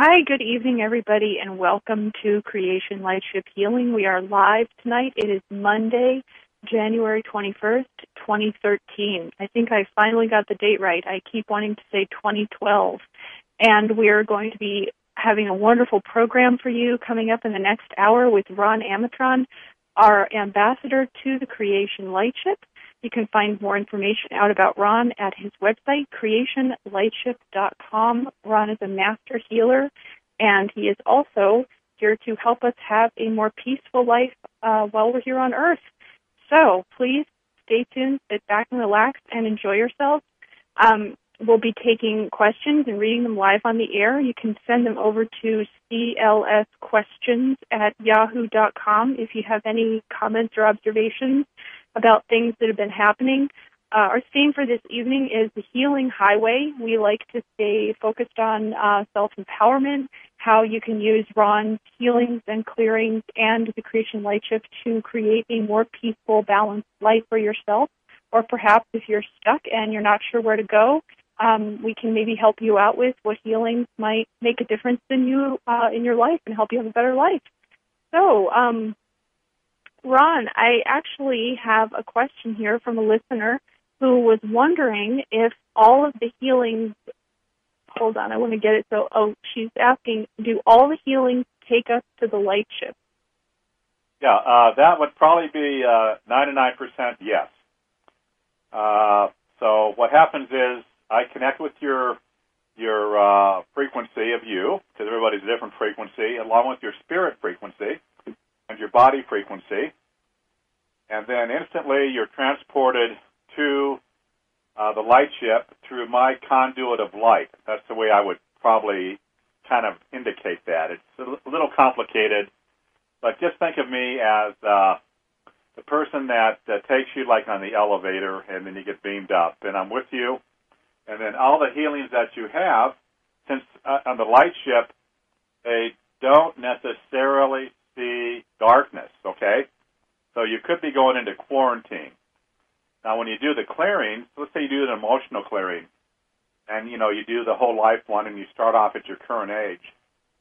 Hi, good evening, everybody, and welcome to Creation Lightship Healing. We are live tonight. It is Monday, January 21st, 2013. I think I finally got the date right. I keep wanting to say 2012. And we are going to be having a wonderful program for you coming up in the next hour with Ron Amatron, our ambassador to the Creation Lightship. You can find more information out about Ron at his website, creationlightship.com. Ron is a master healer, and he is also here to help us have a more peaceful life while we're here on Earth. So please stay tuned, sit back and relax, and enjoy yourselves. We'll be taking questions and reading them live on the air. You can send them over to clsquestions@yahoo.com if you have any comments or observations about things that have been happening. Our theme for this evening is the Healing Highway. We like to stay focused on self-empowerment, how you can use Ron's healings and clearings and the Creation Lightship to create a more peaceful, balanced life for yourself. Or perhaps if you're stuck and you're not sure where to go, we can maybe help you out with what healings might make a difference in you in your life and help you have a better life. So, Ron, I actually have a question here from a listener who was wondering if all of the healings, hold on, I want to get it. So, she's asking, do all the healings take us to the light ship? Yeah, that would probably be 99% yes. So what happens is I connect with your frequency of you, because everybody's a different frequency, along with your spirit frequency and your body frequency, and then instantly you're transported to the light ship through my conduit of light. That's the way I would probably kind of indicate that. It's a little complicated, but just think of me as the person that takes you like on the elevator, and then you get beamed up, and I'm with you, and then all the healings that you have, since on the light ship, they don't necessarily see darkness, okay? So you could be going into quarantine. Now, when you do the clearings, let's say you do an emotional clearing, and, you know, you do the whole life one, and you start off at your current age.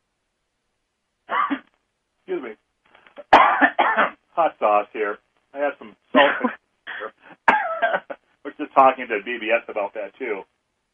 Excuse me. Hot sauce here. I had some salt here. We're just talking to BBS about that, too.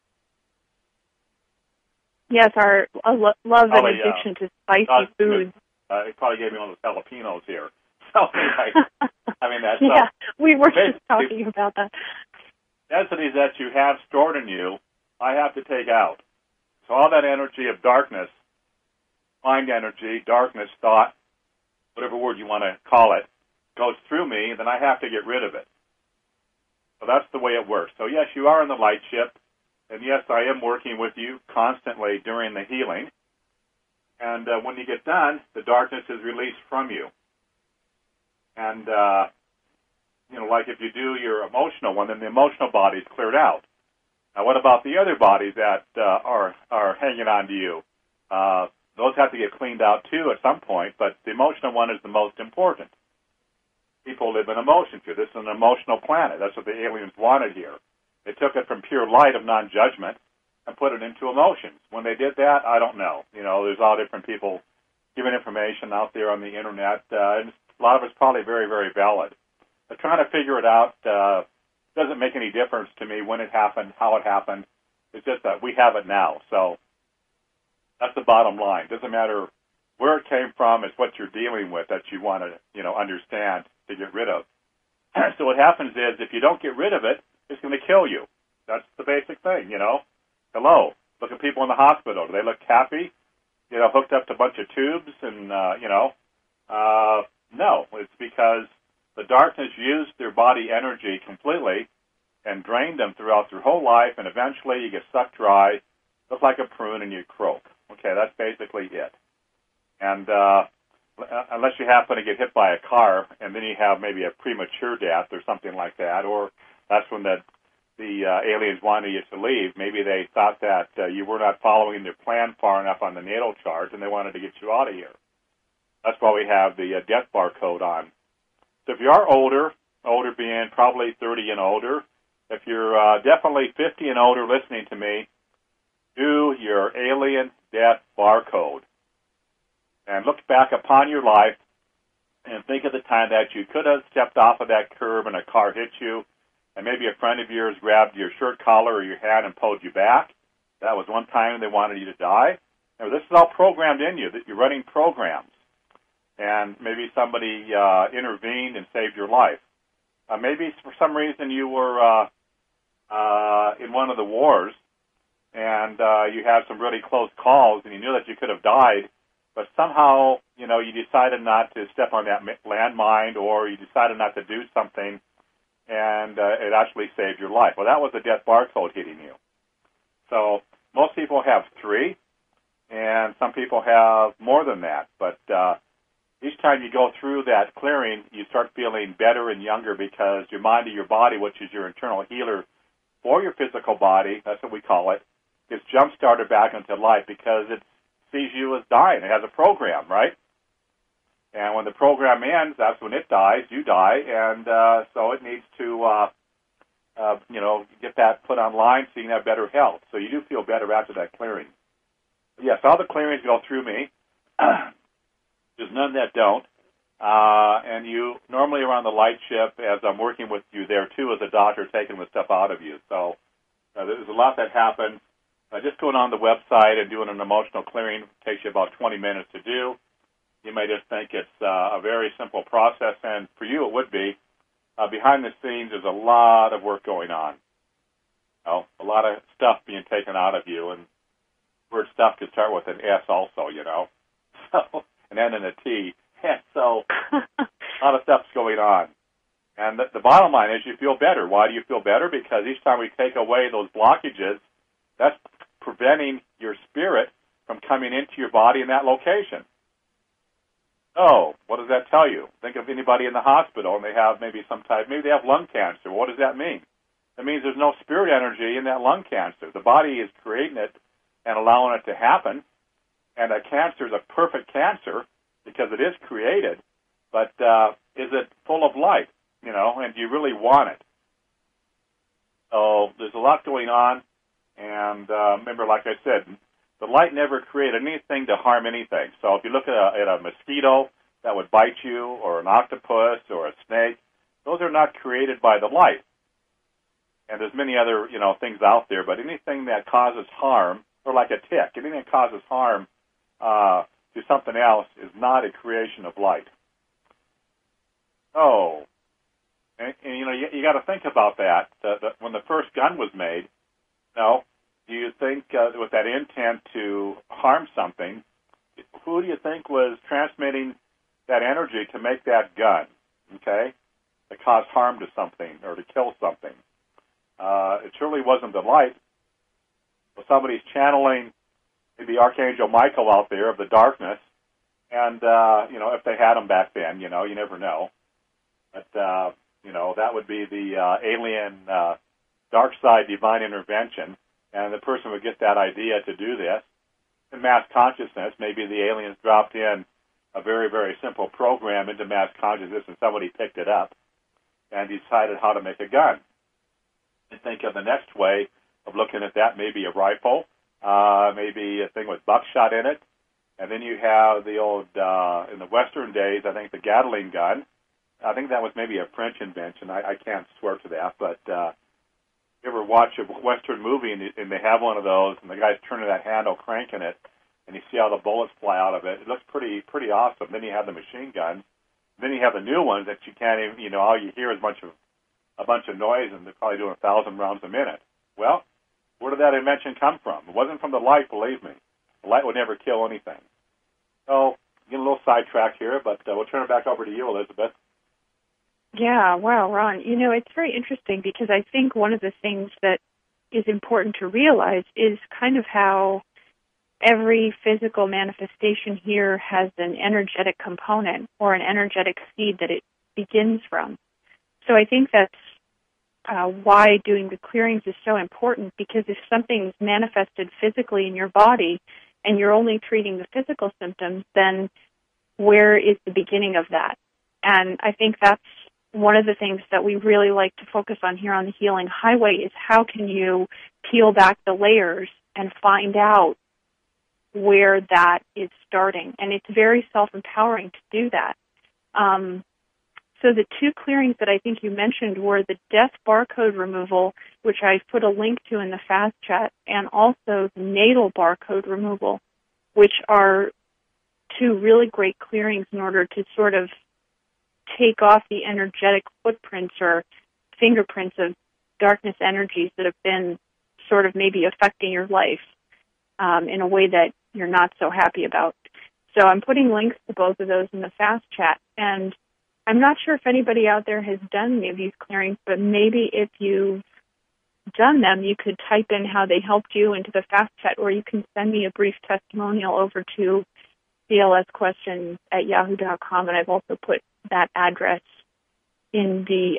Yes, our love and addiction to spicy foods. He probably gave me one of those jalapenos here. So, anyway, that's... Yeah, we were just talking about that. Densities that you have stored in you, I have to take out. So all that energy of darkness, mind energy, darkness, thought, whatever word you want to call it, goes through me, then I have to get rid of it. So that's the way it works. So yes, you are in the light ship, and yes, I am working with you constantly during the healing. And when you get done, the darkness is released from you. And, like if you do your emotional one, then the emotional body's cleared out. Now, what about the other bodies that are hanging on to you? Those have to get cleaned out, too, at some point, but the emotional one is the most important. People live in emotions here. This is an emotional planet. That's what the aliens wanted here. They took it from pure light of non-judgment and put it into emotions. When they did that, I don't know. There's all different people giving information out there on the Internet, and a lot of it's probably very, very valid. But trying to figure it out doesn't make any difference to me when it happened, how it happened. It's just that we have it now. So that's the bottom line. It doesn't matter where it came from. It's what you're dealing with that you want to, understand to get rid of. So what happens is if you don't get rid of it, it's going to kill you. That's the basic thing, Hello. Look at people in the hospital. Do they look happy? Hooked up to a bunch of tubes and, no. It's because the darkness used their body energy completely and drained them throughout their whole life, and eventually you get sucked dry, look like a prune, and you croak. Okay, that's basically it. And unless you happen to get hit by a car, and then you have maybe a premature death or something like that, or that's when the aliens wanted you to leave. Maybe they thought that you were not following their plan far enough on the natal chart, and they wanted to get you out of here. That's why we have the death barcode on. So if you are older being probably 30 and older, if you're definitely 50 and older listening to me, do your alien death barcode and look back upon your life and think of the time that you could have stepped off of that curb and a car hit you, and maybe a friend of yours grabbed your shirt collar or your hand and pulled you back. That was one time they wanted you to die. Now, this is all programmed in you, that you're running programs. And maybe somebody intervened and saved your life. Maybe for some reason you were in one of the wars and you had some really close calls and you knew that you could have died, but somehow, you decided not to step on that landmine, or you decided not to do something, and it actually saved your life. Well, that was a death barcode hitting you. So most people have 3, and some people have more than that. But each time you go through that clearing, you start feeling better and younger, because your mind and your body, which is your internal healer for your physical body, that's what we call it, is jump-started back into life, because it sees you as dying. It has a program, right? And when the program ends, that's when it dies, you die, and so it needs to, get that put online so you can have better health. So you do feel better after that clearing. Yes, all the clearings go through me. There's none that don't. And you normally are on the light ship as I'm working with you there, too, as a doctor taking the stuff out of you. So there's a lot that happens. Just going on the website and doing an emotional clearing takes you about 20 minutes to do. You may just think it's a very simple process, and for you it would be. Behind the scenes, there's a lot of work going on. A lot of stuff being taken out of you, and the word stuff could start with an S also, so, and then a T. And so a lot of stuff's going on. And the bottom line is you feel better. Why do you feel better? Because each time we take away those blockages, that's preventing your spirit from coming into your body in that location. Oh, what does that tell you? Think of anybody in the hospital and they have maybe they have lung cancer. What does that mean? It means there's no spirit energy in that lung cancer. The body is creating it and allowing it to happen. And a cancer is a perfect cancer because it is created. But is it full of light? And do you really want it? So there's a lot going on. And remember, like I said, the light never created anything to harm anything. So if you look at a mosquito that would bite you, or an octopus, or a snake, those are not created by the light. And there's many other, things out there, but anything that causes harm, or like a tick, anything that causes harm to something else is not a creation of light. Oh, and you got to think about that. When the first gun was made, do you think with that intent to harm something, who do you think was transmitting that energy to make that gun, okay, to cause harm to something or to kill something? It surely wasn't the light. So somebody's channeling maybe Archangel Michael out there of the darkness, and, if they had him back then, you never know. But, that would be the alien dark side divine intervention. And the person would get that idea to do this. In mass consciousness, maybe the aliens dropped in a very, very simple program into mass consciousness and somebody picked it up and decided how to make a gun. And think of the next way of looking at that, maybe a rifle, maybe a thing with buckshot in it. And then you have the old, in the Western days, I think the Gatling gun. I think that was maybe a French invention. I can't swear to that, but you ever watch a Western movie and they have one of those and the guy's turning that handle, cranking it, and you see how the bullets fly out of it. It looks pretty awesome. Then you have the machine guns. Then you have the new ones that you can't even, all you hear is a bunch of noise, and they're probably doing 1,000 rounds a minute. Well, where did that invention come from? It wasn't from the light, believe me. The light would never kill anything. So, getting a little sidetracked here, but we'll turn it back over to you, Elizabeth. Yeah, wow, Ron. It's very interesting because I think one of the things that is important to realize is kind of how every physical manifestation here has an energetic component or an energetic seed that it begins from. So I think that's why doing the clearings is so important, because if something's manifested physically in your body and you're only treating the physical symptoms, then where is the beginning of that? And I think that's one of the things that we really like to focus on here on the Healing Highway is how can you peel back the layers and find out where that is starting. And it's very self-empowering to do that. So the two clearings that I think you mentioned were the death barcode removal, which I put a link to in the fast chat, and also the natal barcode removal, which are two really great clearings in order to sort of take off the energetic footprints or fingerprints of darkness energies that have been sort of maybe affecting your life in a way that you're not so happy about. So I'm putting links to both of those in the fast chat. And I'm not sure if anybody out there has done any of these clearings, but maybe if you've done them, you could type in how they helped you into the fast chat, or you can send me a brief testimonial over to clsquestions@yahoo.com, and I've also put that address in the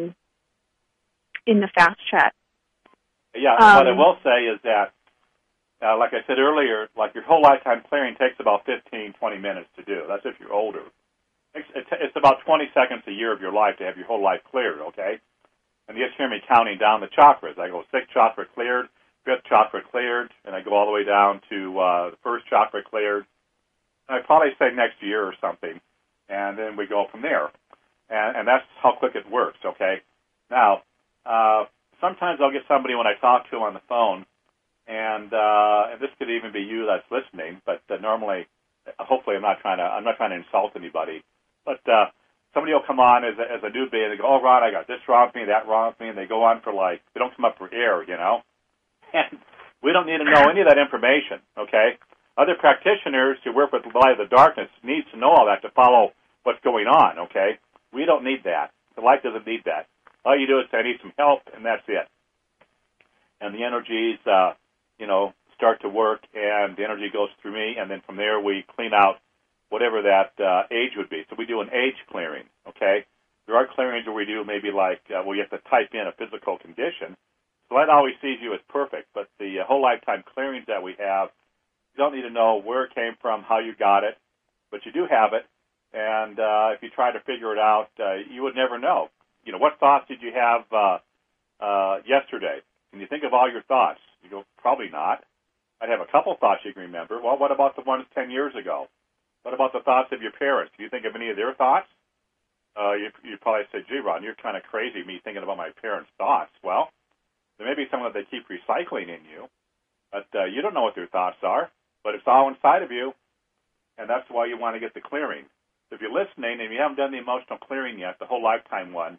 fast chat. Yeah, what I will say is that, like I said earlier, like your whole lifetime clearing takes about 15, 20 minutes to do. That's if you're older. It's about 20 seconds a year of your life to have your whole life cleared, okay? And you just hear me counting down the chakras. I go 6th chakra cleared, 5th chakra cleared, and I go all the way down to the 1st chakra cleared. And I probably say next year or something, and then we go from there. And that's how quick it works, okay? Now, sometimes I'll get somebody when I talk to them on the phone, and this could even be you that's listening, but normally, hopefully I'm not trying to insult anybody. But somebody will come on as a newbie, and they go, "Oh, Ron, I got this wrong with me, that wrong with me," and they go on for they don't come up for air, you know? And we don't need to know any of that information, okay? Other practitioners who work with the light of the darkness needs to know all that to follow what's going on, okay? We don't need that. The light doesn't need that. All you do is say, "I need some help," and that's it. And the energies, start to work, and the energy goes through me, and then from there we clean out whatever that age would be. So we do an age clearing, okay? There are clearings where we do maybe you have to type in a physical condition. So light always sees you as perfect, but the whole lifetime clearings that we have, you don't need to know where it came from, how you got it, but you do have it, and if you try to figure it out, you would never know. What thoughts did you have yesterday? Can you think of all your thoughts? You go, probably not. I'd have a couple thoughts you can remember. Well, what about the ones 10 years ago? What about the thoughts of your parents? Can you think of any of their thoughts? You'd probably say, "Gee, Ron, you're kind of crazy, me thinking about my parents' thoughts." Well, there may be some that they keep recycling in you, but you don't know what their thoughts are, but it's all inside of you, and that's why you want to get the clearing. So if you're listening and you haven't done the emotional clearing yet, the whole lifetime one,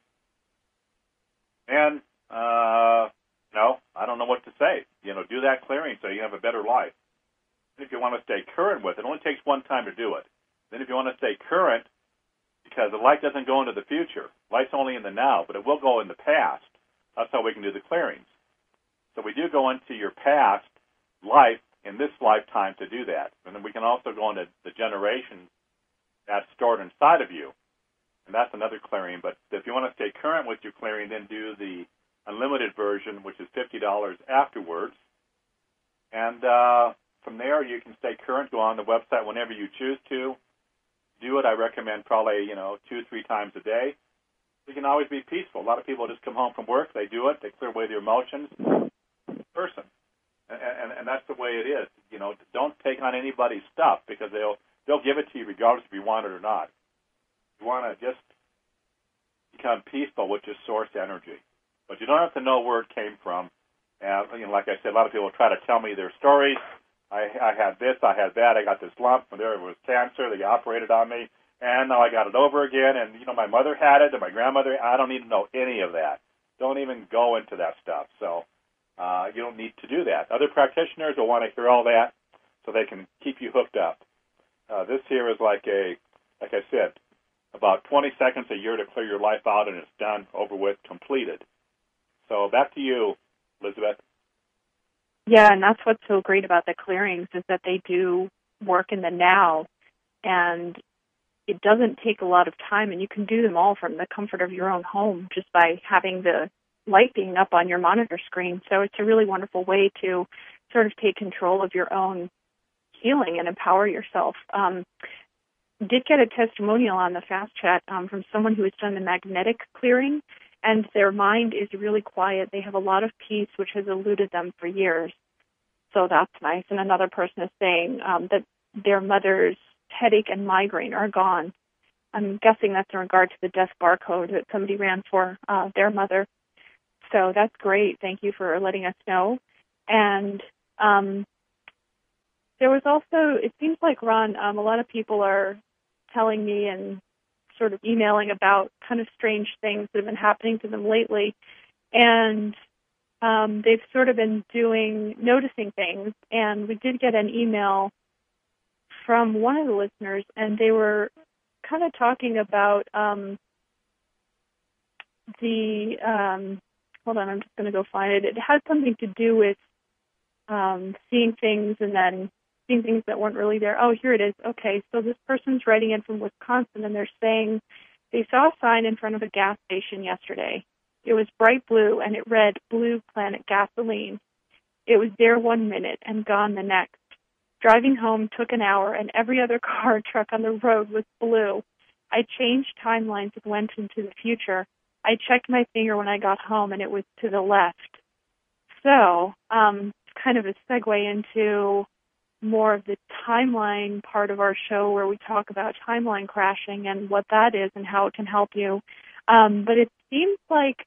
and no, I don't know what to say. Do that clearing so you have a better life. And if you want to stay current with it, it only takes one time to do it. Then if you want to stay current, because the light doesn't go into the future. Light's only in the now, but it will go in the past. That's how we can do the clearings. So we do go into your past life in this lifetime to do that. And then we can also go into the generations that's stored inside of you. And that's another clearing. But if you want to stay current with your clearing, then do the unlimited version, which is $50 afterwards. And from there, you can stay current. Go on the website whenever you choose to. Do it. I recommend probably, 2-3 times a day. You can always be peaceful. A lot of people just come home from work. They do it. They clear away their emotions. Person. And that's the way it is. Don't take on anybody's stuff because they'll give it to you regardless if you want it or not. You want to just become peaceful with your source energy. But you don't have to know where it came from. And like I said, a lot of people try to tell me their stories. I had this, I had that, I got this lump, and there it was cancer, they operated on me, and now I got it over again, and, my mother had it, and my grandmother, I don't need to know any of that. Don't even go into that stuff. So you don't need to do that. Other practitioners will want to hear all that so they can keep you hooked up. This here is like I said, about 20 seconds a year to clear your life out, and it's done, over with, completed. So back to you, Elizabeth. Yeah, and that's what's so great about the clearings is that they do work in the now, and it doesn't take a lot of time, and you can do them all from the comfort of your own home just by having the light being up on your monitor screen. So it's a really wonderful way to sort of take control of your own healing and empower yourself. Did get a testimonial on the fast chat from someone who has done the magnetic clearing, and their mind is really quiet. They have a lot of peace, which has eluded them for years. So that's nice. And another person is saying that their mother's headache and migraine are gone. I'm guessing that's in regard to the death barcode that somebody ran for their mother. So that's great. Thank you for letting us know. And there was also, it seems like, Ron, a lot of people are telling me and sort of emailing about kind of strange things that have been happening to them lately. And they've sort of been noticing things. And we did get an email from one of the listeners, and they were kind of talking about hold on, I'm just going to go find it. It had something to do with seeing things and then seeing things that weren't really there. Oh, here it is. Okay, so this person's writing in from Wisconsin, and they're saying they saw a sign in front of a gas station yesterday. It was bright blue, and it read Blue Planet Gasoline. It was there 1 minute and gone the next. Driving home took an hour, and every other car or truck on the road was blue. I changed timelines and went into the future. I checked my finger when I got home, and it was to the left. So, it's kind of a segue into more of the timeline part of our show where we talk about timeline crashing and what that is and how it can help you. But it seems like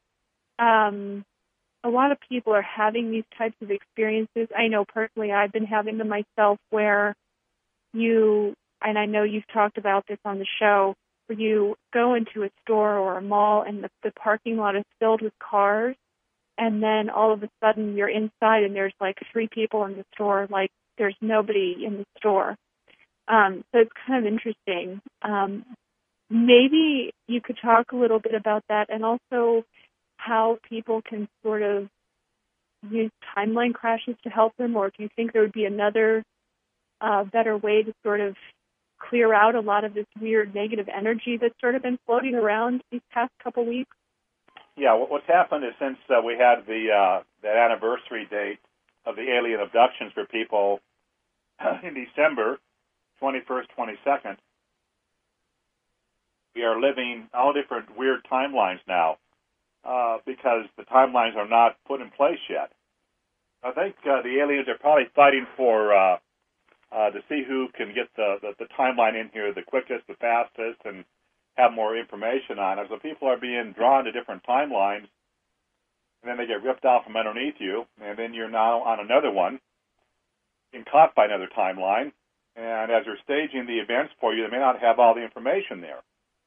a lot of people are having these types of experiences. I know personally I've been having them myself where and I know you've talked about this on the show, where you go into a store or a mall and the parking lot is filled with cars, and then all of a sudden you're inside and there's like 3 people in the store, like there's nobody in the store. So it's kind of interesting. Maybe you could talk a little bit about that, and also how people can sort of use timeline crashes to help them, or if you think there would be another better way to sort of clear out a lot of this weird negative energy that's sort of been floating around these past couple weeks. Yeah, what's happened is since we had that anniversary date of the alien abductions for people in December 21st, 22nd, we are living all different weird timelines now because the timelines are not put in place yet. I think the aliens are probably fighting for to see who can get the timeline in here the quickest, the fastest, and have more information on it. So people are being drawn to different timelines, and then they get ripped out from underneath you, and then you're now on another one, being caught by another timeline, and as they're staging the events for you, they may not have all the information there.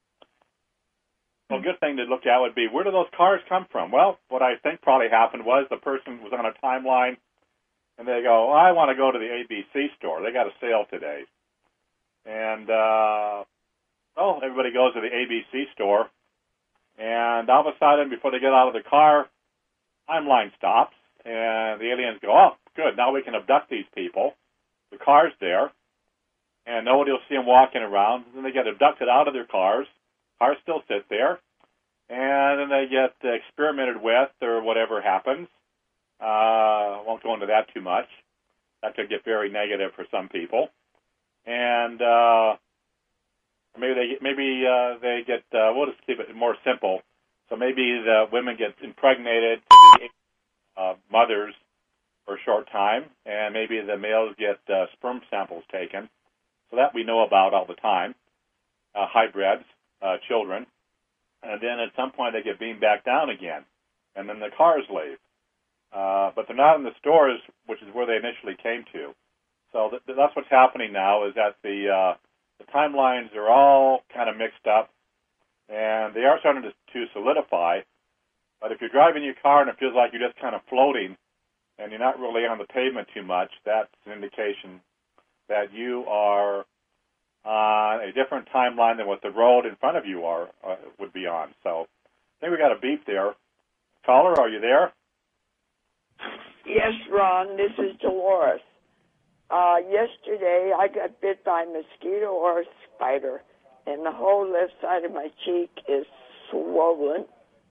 So a good thing to look at would be, where do those cars come from? Well, what I think probably happened was the person was on a timeline, and they go, I want to go to the ABC store. They got a sale today. And, everybody goes to the ABC store, and all of a sudden, before they get out of the car, timeline stops, and the aliens go, oh, good, now we can abduct these people. The car's there, and nobody will see them walking around. Then they get abducted out of their cars. Cars still sit there, and then they get experimented with or whatever happens. I won't go into that too much. That could get very negative for some people. And maybe they get, we'll just keep it more simple. So maybe the women get impregnated to be mothers for a short time, and maybe the males get sperm samples taken. So that we know about all the time, hybrids, children. And then at some point they get beamed back down again, and then the cars leave. But they're not in the stores, which is where they initially came to. So that's what's happening now, is that the timelines are all kind of mixed up, and they are starting to solidify. But if you're driving your car and it feels like you're just kind of floating and you're not really on the pavement too much, that's an indication that you are on a different timeline than what the road in front of you would be on. So I think we got a beep there. Caller, are you there? Yes, Ron, this is Dolores. Yesterday I got bit by a mosquito or a spider, and the whole left side of my cheek is swollen.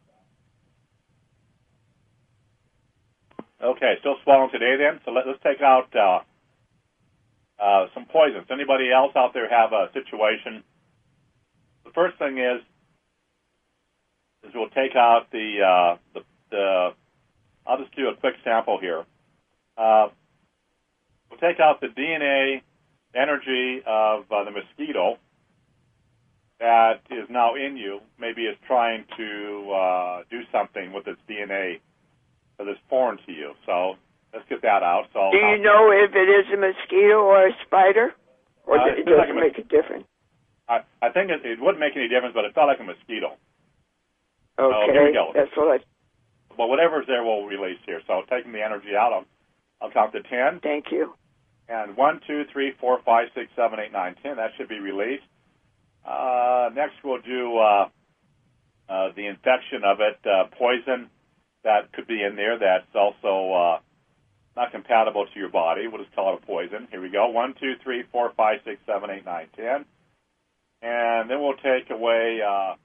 Okay, still swollen today then? So let's take out some poisons. Anybody else out there have a situation? The first thing is we'll take out the I'll just do a quick sample here. We'll take out the DNA energy of the mosquito that is now in you. Maybe it's trying to do something with its DNA that is foreign to you. So let's get that out. So do you know if it is a mosquito or a spider? Or it doesn't make a difference? I think it wouldn't make any difference, but it felt like a mosquito. Okay, so here we go. That's what Well, whatever's there will release here. So taking the energy out, I'll count to 10. Thank you. And 1, 2, 3, 4, 5, 6, 7, 8, 9, 10. That should be released. Next, we'll do the infection of it, poison that could be in there that's also not compatible to your body. We'll just call it a poison. Here we go. 1, 2, 3, 4, 5, 6, 7, 8, 9, 10. And then we'll take away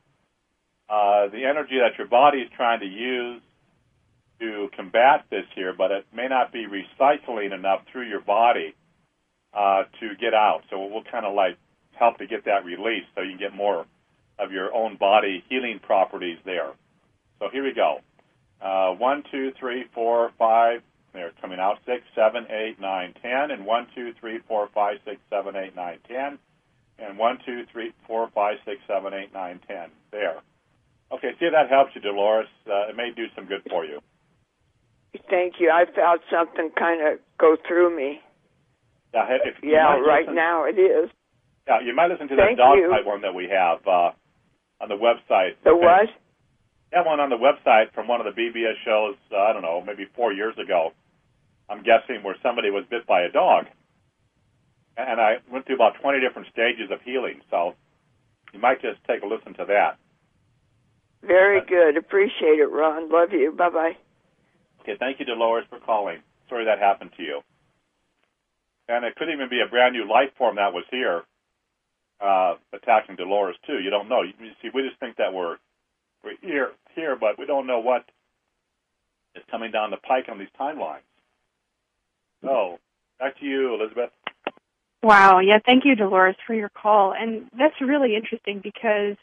the energy that your body is trying to use to combat this here, but it may not be recycling enough through your body to get out. So we'll kind of like help to get that released so you can get more of your own body healing properties there. So here we go. 1, 2, 3, 4, 5. They're coming out 6, 7, 8, 9, 10. And 1, 2, 3, 4, 5, 6, 7, 8, 9, 10. And 1, 2, 3, 4, 5, 6, 7, 8, 9, 10. There. Okay, see if that helps you, Dolores. It may do some good for you. Thank you. I felt something kind of go through me. Yeah, right now it is. Yeah, you might listen to that dogfight one that we have on the website. The what? That one on the website from one of the BBS shows, I don't know, maybe 4 years ago, I'm guessing, where somebody was bit by a dog. And I went through about 20 different stages of healing, so you might just take a listen to that. Very good. Appreciate it, Ron. Love you. Bye-bye. Okay, thank you, Dolores, for calling. Sorry that happened to you. And it could even be a brand new life form that was here attacking Dolores, too. You don't know. You see, we just think that we're here, but we don't know what is coming down the pike on these timelines. So, back to you, Elizabeth. Wow. Yeah, thank you, Dolores, for your call. And that's really interesting because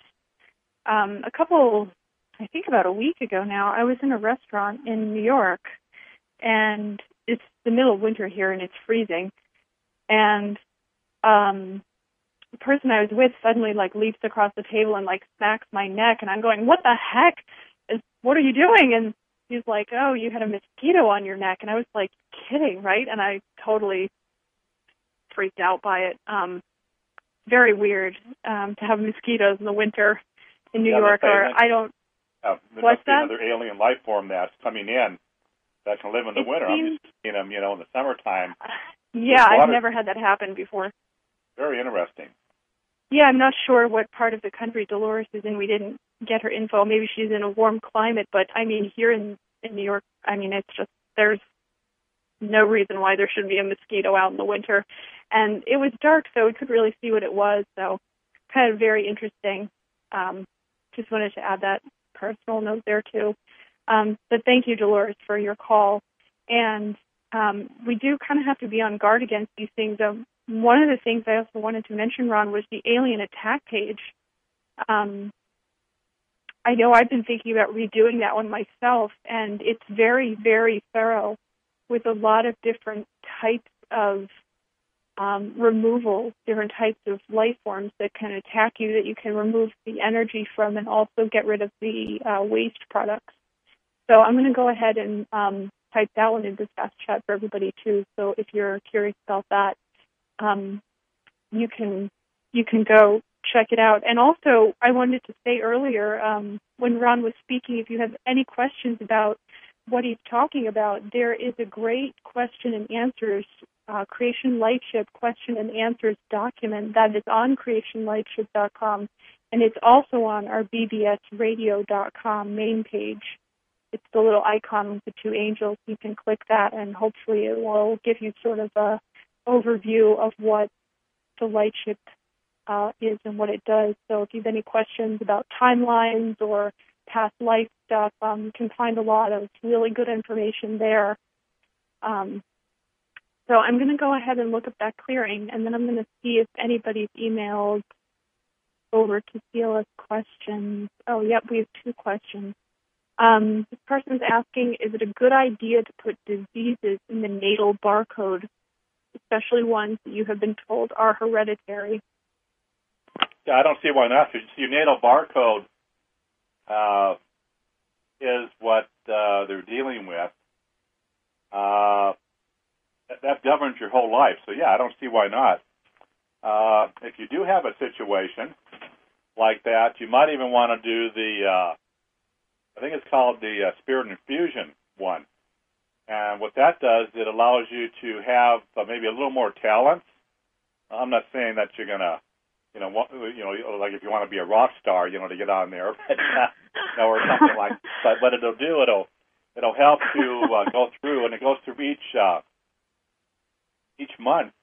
I think about a week ago now, I was in a restaurant in New York, and it's the middle of winter here, and it's freezing. And the person I was with suddenly, leaps across the table and, smacks my neck, and I'm going, what the heck? What are you doing? And he's like, oh, you had a mosquito on your neck. And I was like, kidding, right? And I totally freaked out by it. Very weird to have mosquitoes in the winter in New York. Or I don't. There must be another alien life form that's coming in that can live in the winter. I'm used to seeing them, in the summertime. Yeah, I've never had that happen before. Very interesting. Yeah, I'm not sure what part of the country Dolores is in. We didn't get her info. Maybe she's in a warm climate, but here in New York, it's just, there's no reason why there should be a mosquito out in the winter. And it was dark, so we could really see what it was. So kind of very interesting. Just wanted to add that personal note there too. But thank you, Dolores, for your call. And we do kind of have to be on guard against these things. One of the things I also wanted to mention, Ron, was the alien attack page. I know I've been thinking about redoing that one myself, and it's very, very thorough with a lot of different types of removal, different types of life forms that can attack you, that you can remove the energy from and also get rid of the waste products. So I'm going to go ahead and type that one into Fast Chat for everybody, too. So if you're curious about that, you can go check it out. And also, I wanted to say earlier, when Ron was speaking, if you have any questions about what he's talking about, there is a great question and answers, Creation Lightship question and answers document that is on creationlightship.com, and it's also on our bbsradio.com main page. It's the little icon with the two angels. You can click that, and hopefully it will give you sort of a overview of what the Lightship is and what it does. So if you have any questions about timelines or past life stuff, you can find a lot of really good information there. So I'm going to go ahead and look up that clearing, and then I'm going to see if anybody's emailed over to CLS questions. Oh, yep, we have two questions. This person's asking, is it a good idea to put diseases in the natal barcode especially ones that you have been told are hereditary? Yeah, I don't see why not. Your natal barcode is what they're dealing with. That governs your whole life. So, yeah, I don't see why not. If you do have a situation like that, you might even want to do the, I think it's called the Spirit Infusion one. And what that does, it allows you to have maybe a little more talent. I'm not saying that you're going to, like if you want to be a rock star, to get on there, but, or something like that. But what it'll do, it'll help you go through, and it goes through each month,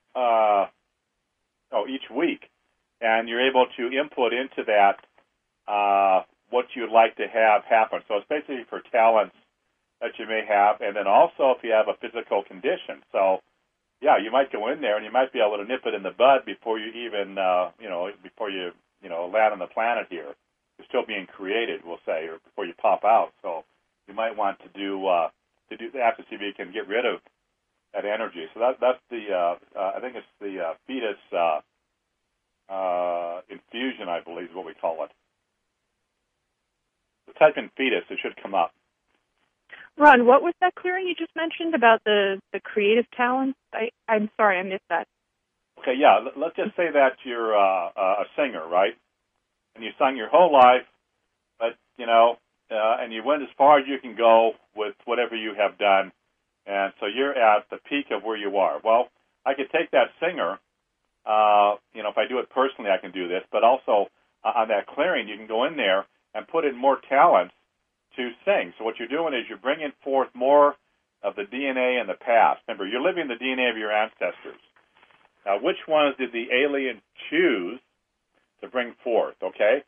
each week, and you're able to input into that what you'd like to have happen. So it's basically for talents that you may have, and then also if you have a physical condition. So, yeah, you might go in there and you might be able to nip it in the bud before you even, before you land on the planet here. You're still being created, we'll say, or before you pop out. So you might want to do that to see if you can get rid of that energy. So that's the, I think it's the fetus infusion, I believe is what we call it. So type in fetus, it should come up. Ron, what was that clearing you just mentioned about the creative talents? I'm sorry, I missed that. Okay, yeah, let's just say that you're a singer, right? And you sung your whole life, but, and you went as far as you can go with whatever you have done, and so you're at the peak of where you are. Well, I could take that singer, if I do it personally, I can do this, but also on that clearing, you can go in there and put in more talents to sing. So what you're doing is you're bringing forth more of the DNA in the past. Remember, you're living the DNA of your ancestors. Now, which ones did the alien choose to bring forth, okay?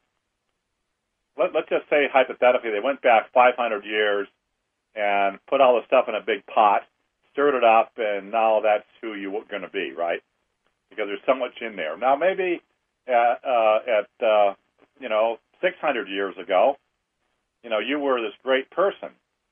Let's just say, hypothetically, they went back 500 years and put all the stuff in a big pot, stirred it up, and now that's who you're going to be, right? Because there's so much in there. Now, maybe at 600 years ago, you were this great person.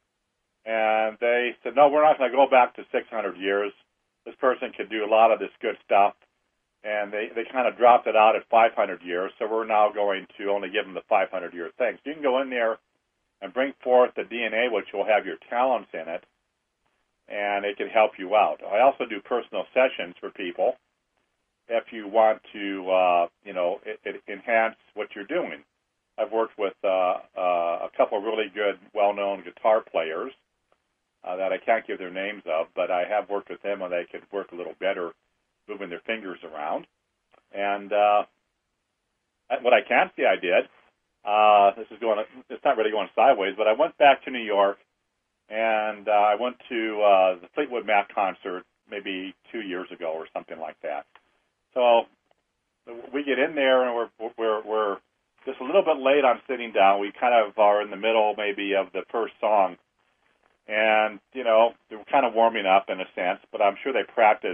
And they said, no, we're not going to go back to 600 years. This person could do a lot of this good stuff. And they kind of dropped it out at 500 years, so we're now going to only give them the 500-year thing. So you can go in there and bring forth the DNA, which will have your talents in it, and it can help you out. I also do personal sessions for people if you want to, enhance what you're doing. I've worked with a couple of really good, well-known guitar players that I can't give their names of, but I have worked with them, and they could work a little better moving their fingers around. And what I can say I did, it's not really going sideways, but I went back to New York, and I went to the Fleetwood Mac concert maybe 2 years ago or something like that. So we get in there, and we're just a little bit late on sitting down. We kind of are in the middle maybe of the first song. And, they were kind of warming up in a sense, but I'm sure they practice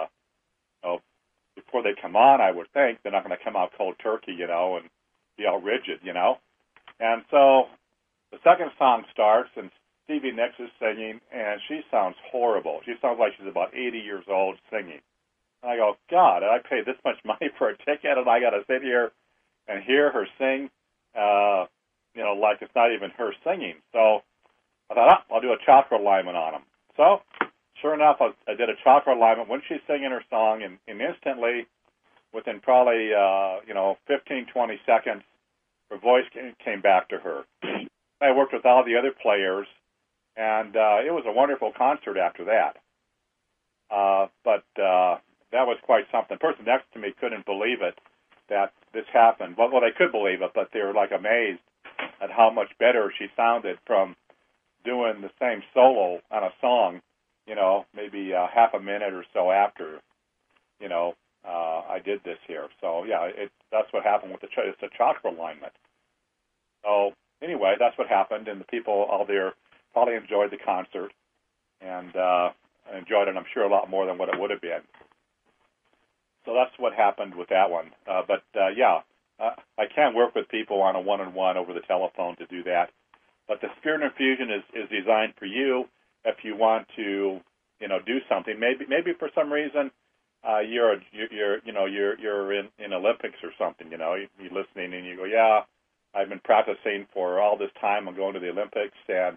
before they come on, I would think. They're not going to come out cold turkey, and be all rigid, And so the second song starts, and Stevie Nicks is singing, and she sounds horrible. She sounds like she's about 80 years old singing. And I go, God, I paid this much money for a ticket, and I got to sit here and hear her sing, like it's not even her singing. So I thought, I'll do a chakra alignment on them. So, sure enough, I did a chakra alignment when she's singing her song, and instantly, within probably, 15, 20 seconds, her voice came back to her. I worked with all the other players, and it was a wonderful concert after that. But that was quite something. The person next to me couldn't believe it that this happened. Well, they could believe it, but they were like amazed at how much better she sounded from doing the same solo on a song, maybe half a minute or so after, I did this here. So, yeah, that's what happened with it's a chakra alignment. So, anyway, that's what happened, and the people out there probably enjoyed the concert and enjoyed it, I'm sure, a lot more than what it would have been. So that's what happened with that one. I can work with people on a one-on-one over the telephone to do that. But the Spirit Infusion is designed for you if you want to, do something. Maybe for some reason you're in Olympics or something. You're listening and you go, yeah, I've been practicing for all this time. I'm going to the Olympics, and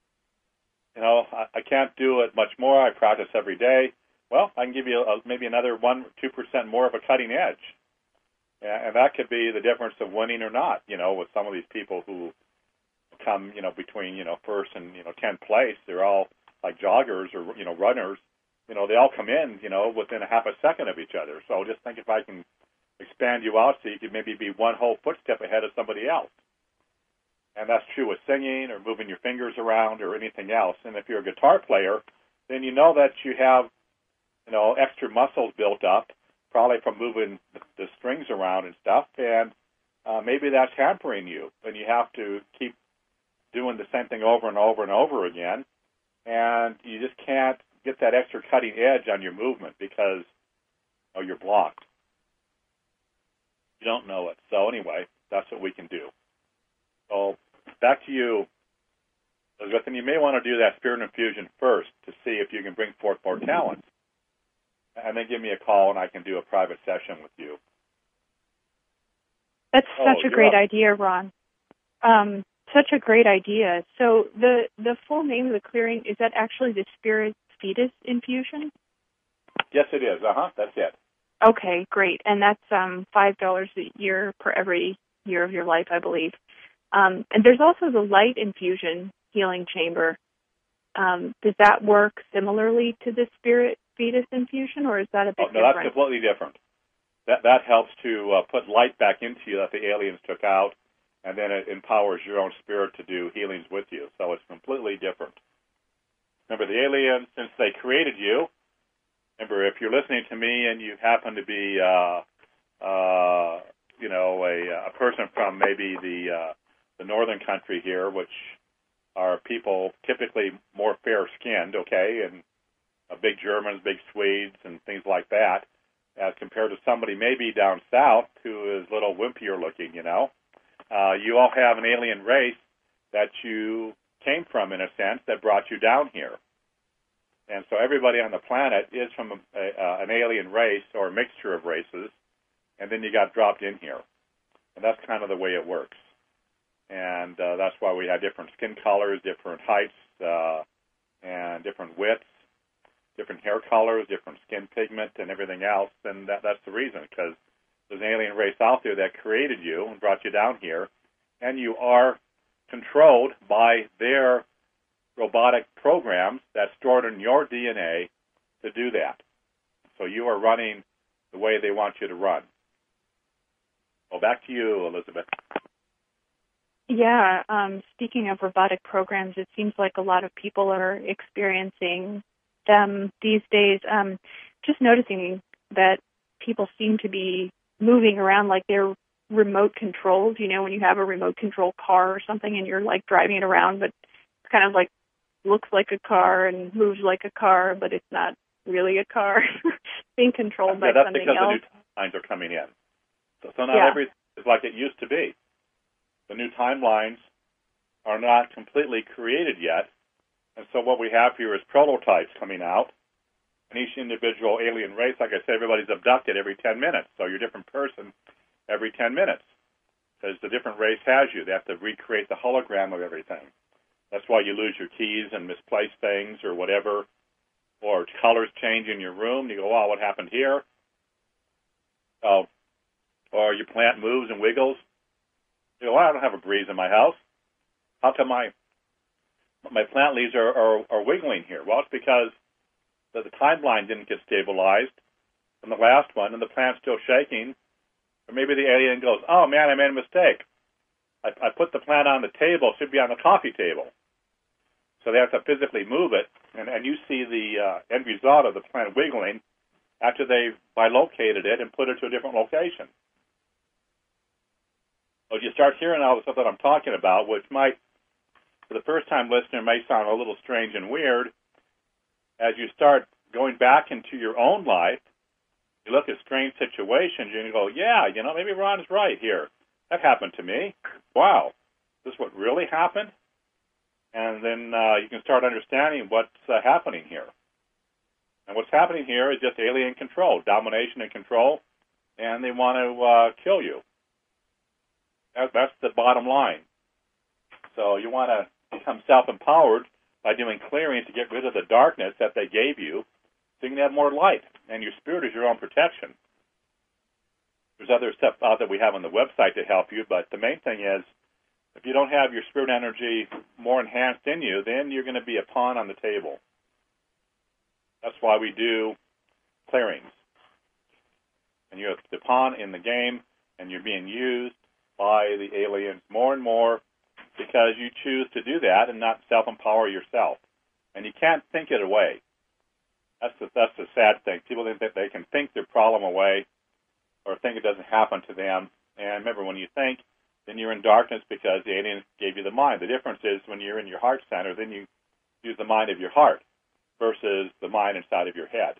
I can't do it much more. I practice every day. Well, I can give you maybe another 1-2% more of a cutting edge, and that could be the difference of winning or not. With some of these people who come, between first and 10th place, they're all like joggers or runners. They all come in, within a half a second of each other. So just think if I can expand you out so you could maybe be one whole footstep ahead of somebody else. And that's true with singing or moving your fingers around or anything else. And if you're a guitar player, then you know that you have, extra muscles built up, probably from moving the strings around and stuff. And maybe that's hampering you, and you have to keep doing the same thing over and over and over again. And you just can't get that extra cutting edge on your movement because you're blocked. You don't know it. So anyway, that's what we can do. So back to you, Elizabeth, and you may want to do that spirit infusion first to see if you can bring forth more talent. And then give me a call and I can do a private session with you. That's such a great idea, Ron. Such a great idea. So the full name of the clearing, is that actually the Spirit Fetus Infusion? Yes, it is. That's it. Okay, great. And that's $5 a year per every year of your life, I believe. And there's also the Light Infusion Healing Chamber. Does that work similarly to the Spirit Fetus Infusion, or is that a bit different? No, that's completely different. That helps to put light back into you that the aliens took out, and then it empowers your own spirit to do healings with you. So it's completely different. Remember, the aliens, since they created you, remember, if you're listening to me and you happen to be, a person from maybe the northern country here, which are people typically more fair-skinned, okay, and big Germans, big Swedes, and things like that, as compared to somebody maybe down south who is a little wimpier looking, you all have an alien race that you came from, in a sense, that brought you down here. And so everybody on the planet is from an alien race or a mixture of races, and then you got dropped in here. And that's kind of the way it works. And that's why we have different skin colors, different heights, and different widths, different hair colors, different skin pigment, and everything else. And that's the reason, because there's an alien race out there that created you and brought you down here, and you are controlled by their robotic programs that's stored in your DNA to do that. So you are running the way they want you to run. Well, back to you, Elizabeth. Yeah, speaking of robotic programs, it seems like a lot of people are experiencing them these days. Just noticing that people seem to be moving around like they're remote controlled, when you have a remote control car or something and you're like driving it around, but it's kind of like looks like a car and moves like a car, but it's not really a car. Being controlled by something else. That's because the new timelines are coming in. So not everything is like it used to be. The new timelines are not completely created yet. And so what we have here is prototypes coming out. And each individual alien race, like I said, everybody's abducted every 10 minutes. So you're a different person every 10 minutes. Because the different race has you. They have to recreate the hologram of everything. That's why you lose your keys and misplace things or whatever. Or colors change in your room. You go, wow, what happened here? Oh, or your plant moves and wiggles. You go, well, I don't have a breeze in my house. How come my plant leaves are wiggling here? Well, it's because the timeline didn't get stabilized from the last one, and the plant's still shaking. Or maybe the alien goes, oh, man, I made a mistake. I put the plant on the table. It should be on the coffee table. So they have to physically move it, and you see the end result of the plant wiggling after they've bilocated it and put it to a different location. Well, you start hearing all the stuff that I'm talking about, which might, for the first-time listener, may sound a little strange and weird. As you start going back into your own life, you look at strange situations, and you go, yeah, maybe Ron is right here. That happened to me. Wow, is this what really happened? And then you can start understanding what's happening here. And what's happening here is just alien control, domination and control, and they want to kill you. That's the bottom line. So you want to become self-empowered by doing clearing to get rid of the darkness that they gave you, so you can have more light. And your spirit is your own protection. There's other stuff out that we have on the website to help you, but the main thing is, if you don't have your spirit energy more enhanced in you, then you're going to be a pawn on the table. That's why we do clearings. And you're the pawn in the game, and you're being used by the aliens more and more because you choose to do that and not self-empower yourself. And you can't think it away. That's the sad thing. People think that they can think their problem away or think it doesn't happen to them. And remember, when you think, then you're in darkness because the aliens gave you the mind. The difference is when you're in your heart center, then you use the mind of your heart versus the mind inside of your head.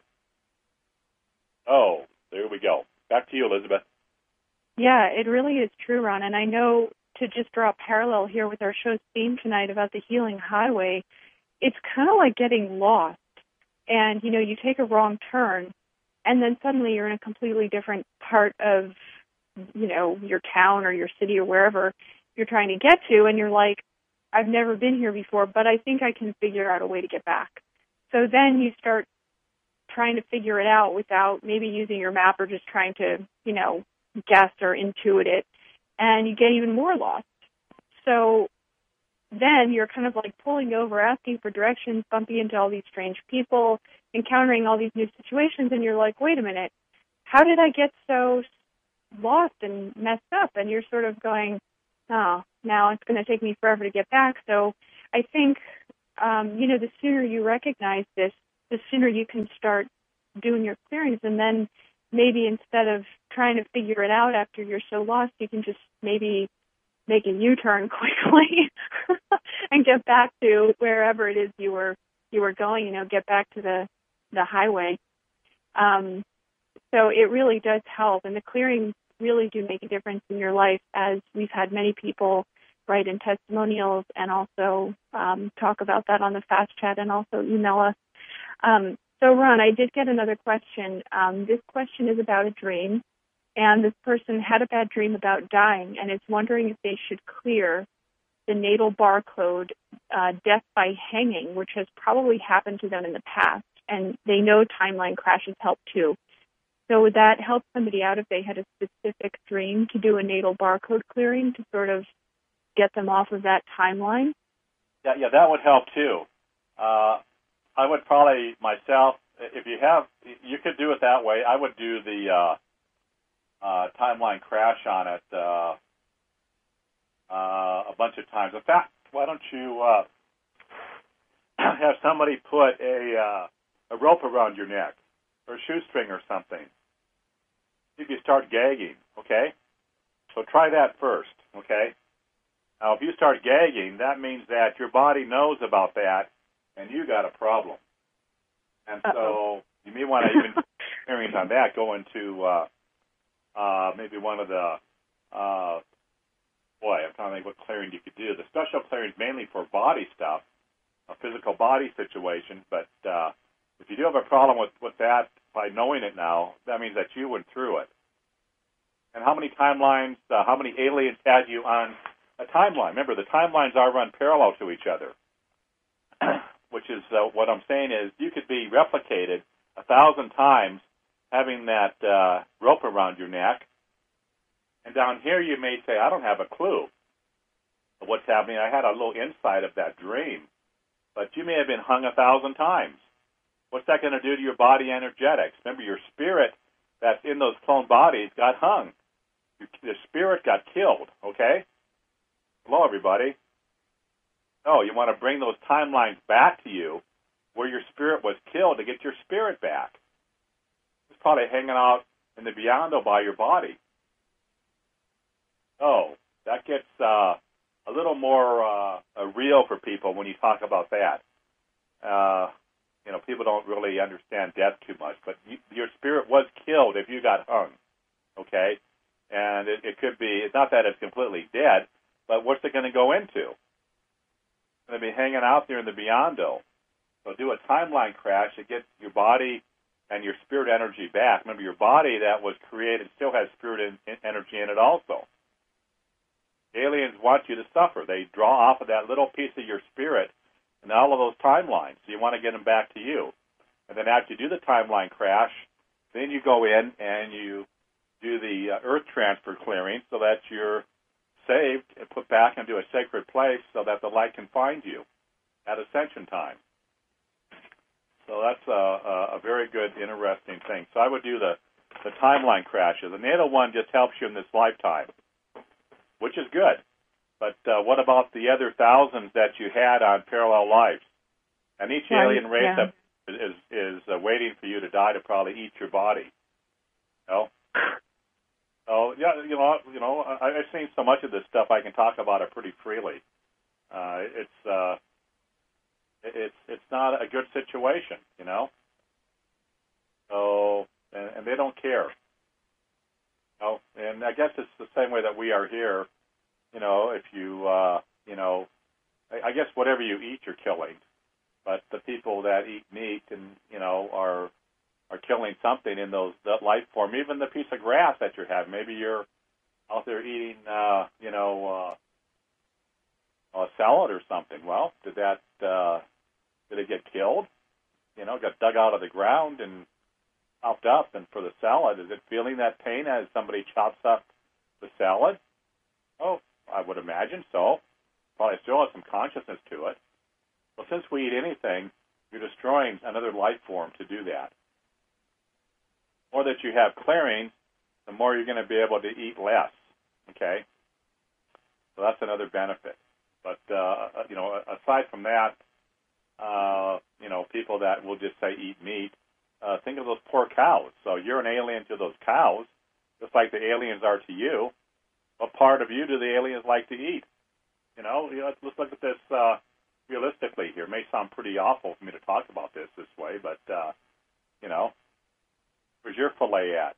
Oh, there we go. Back to you, Elizabeth. Yeah, it really is true, Ron. And I know, to just draw a parallel here with our show's theme tonight about the healing highway, it's kind of like getting lost. And, you know, you take a wrong turn, and then suddenly you're in a completely different part of, you know, your town or your city or wherever you're trying to get to, and you're like, I've never been here before, but I think I can figure out a way to get back. So then you start trying to figure it out without maybe using your map or just trying to, you know, guess or intuit it, and you get even more lost. So then you're kind of like pulling over, asking for directions, bumping into all these strange people, encountering all these new situations, and you're like, wait a minute, how did I get so lost and messed up? And you're sort of going, oh, now it's going to take me forever to get back. So I think, you know, the sooner you recognize this, the sooner you can start doing your clearings. And then maybe instead of trying to figure it out after you're so lost, you can just maybe make a U-turn quickly and get back to wherever it is you were going, you know, get back to the highway. So it really does help, and the clearings really do make a difference in your life, as we've had many people write in testimonials and also talk about that on the Fast Chat and also email us. So, Ron, I did get another question. This question is about a dream, and this person had a bad dream about dying and is wondering if they should clear the natal barcode death by hanging, which has probably happened to them in the past, and they know timeline crashes help too. So would that help somebody out if they had a specific dream to do a natal barcode clearing to sort of get them off of that timeline? Yeah, that would help too. I would probably myself, if you could do it that way. I would do the timeline crash on it a bunch of times. In fact, why don't you have somebody put a rope around your neck or a shoestring or something? If you start gagging, okay? So try that first, okay? Now, if you start gagging, that means that your body knows about that, and you got a problem. And so you may want to even experience on that, go into maybe one of the, I'm trying to think what clearing you could do. The special clearing is mainly for body stuff, a physical body situation, but if you do have a problem with that, by knowing it now, that means that you went through it. And how many timelines, how many aliens had you on a timeline? Remember, the timelines are run parallel to each other, which is what I'm saying is you could be replicated 1,000 times having that rope around your neck. And down here you may say, I don't have a clue of what's happening. I had a little insight of that dream. But you may have been hung 1,000 times. What's that going to do to your body energetics? Remember, your spirit that's in those clone bodies got hung. The spirit got killed, okay? Hello, everybody. No, you want to bring those timelines back to you where your spirit was killed to get your spirit back. It's probably hanging out in the beyond by your body. Oh, that gets a little more real for people when you talk about that. People don't really understand death too much, but your spirit was killed if you got hung, okay? And it could be, it's not that it's completely dead, but what's it going to go into? It's going to be hanging out there in the beyondo. So do a timeline crash. It gets your body and your spirit energy back. Remember, your body that was created still has spirit energy in it also. Aliens want you to suffer. They draw off of that little piece of your spirit in all of those timelines. So you want to get them back to you. And then after you do the timeline crash, then you go in and you do the earth transfer clearing so that you're saved and put back into a sacred place so that the light can find you at ascension time. So that's a very good, interesting thing. So I would do the timeline crashes. The natal one just helps you in this lifetime, which is good. But what about the other thousands that you had on parallel lives? And each alien race is waiting for you to die to probably eat your body. So yeah, I've seen so much of this stuff. I can talk about it pretty freely. It's not a good situation, So and they don't care. And I guess it's the same way that we are here. If you I guess whatever you eat, you're killing. But the people that eat meat and are killing something in that life form, even the piece of grass that you're having. Maybe you're out there eating, a salad or something. Well, did it get killed? Got dug out of the ground and chopped up. And for the salad, is it feeling that pain as somebody chops up the salad? Oh, I would imagine so. Probably still has some consciousness to it. Well, since we eat anything, you're destroying another life form to do that. The more that you have clearings, the more you're going to be able to eat less. Okay? So that's another benefit. But, aside from that, people that will just say eat meat, think of those poor cows. So you're an alien to those cows, just like the aliens are to you. What part of you do the aliens like to eat? Let's look at this realistically here. It may sound pretty awful for me to talk about this way, but, where's your fillet at,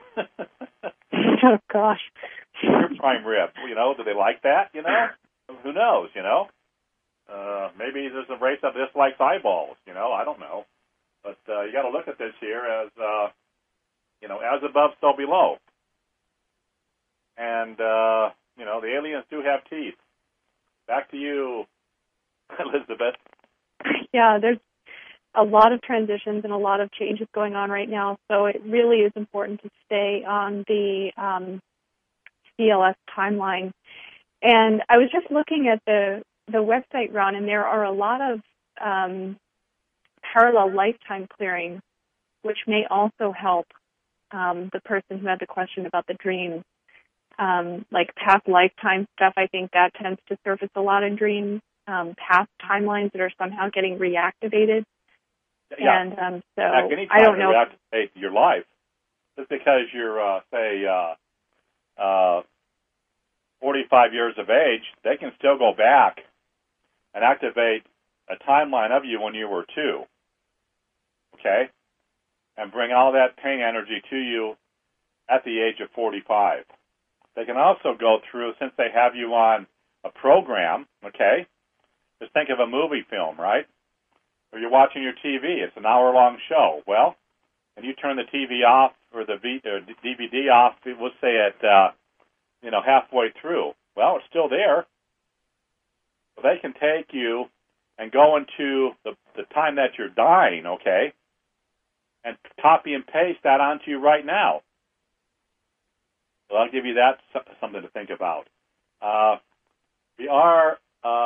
Oh, gosh. Your prime rib, do they like that, Who knows, Maybe there's a race that dislikes eyeballs, I don't know. But you got to look at this here as, as above, so below. And, the aliens do have teeth. Back to you, Elizabeth. Yeah, there's a lot of transitions and a lot of changes going on right now, so it really is important to stay on the CLS timeline. And I was just looking at the website, Ron, and there are a lot of parallel lifetime clearings, which may also help the person who had the question about the dreams. Like past lifetime stuff, I think that tends to surface a lot in dreams. Past timelines that are somehow getting reactivated. Yeah. And so anytime I don't know. Reactivate your life, just because you're, say, 45 years of age, they can still go back and activate a timeline of you when you were 2, okay, and bring all that pain energy to you at the age of 45. They can also go through, since they have you on a program, okay, just think of a movie film, right? Or you're watching your TV. It's an hour-long show. Well, and you turn the TV off or the DVD off, we'll say at, halfway through. Well, it's still there. So they can take you and go into the time that you're dying, okay, and copy and paste that onto you right now. So I'll give you that something to think about. We are